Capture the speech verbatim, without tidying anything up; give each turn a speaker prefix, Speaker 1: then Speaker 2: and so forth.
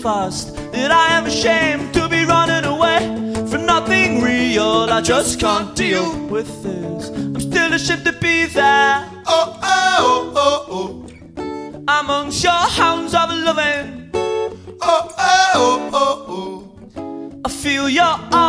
Speaker 1: fast that I am ashamed to be running away from nothing real. I just can't deal with this. I'm still ashamed to be there.
Speaker 2: Oh, oh, oh, oh.
Speaker 1: Amongst your hounds of loving.
Speaker 2: Oh, oh, oh, oh.
Speaker 1: I feel your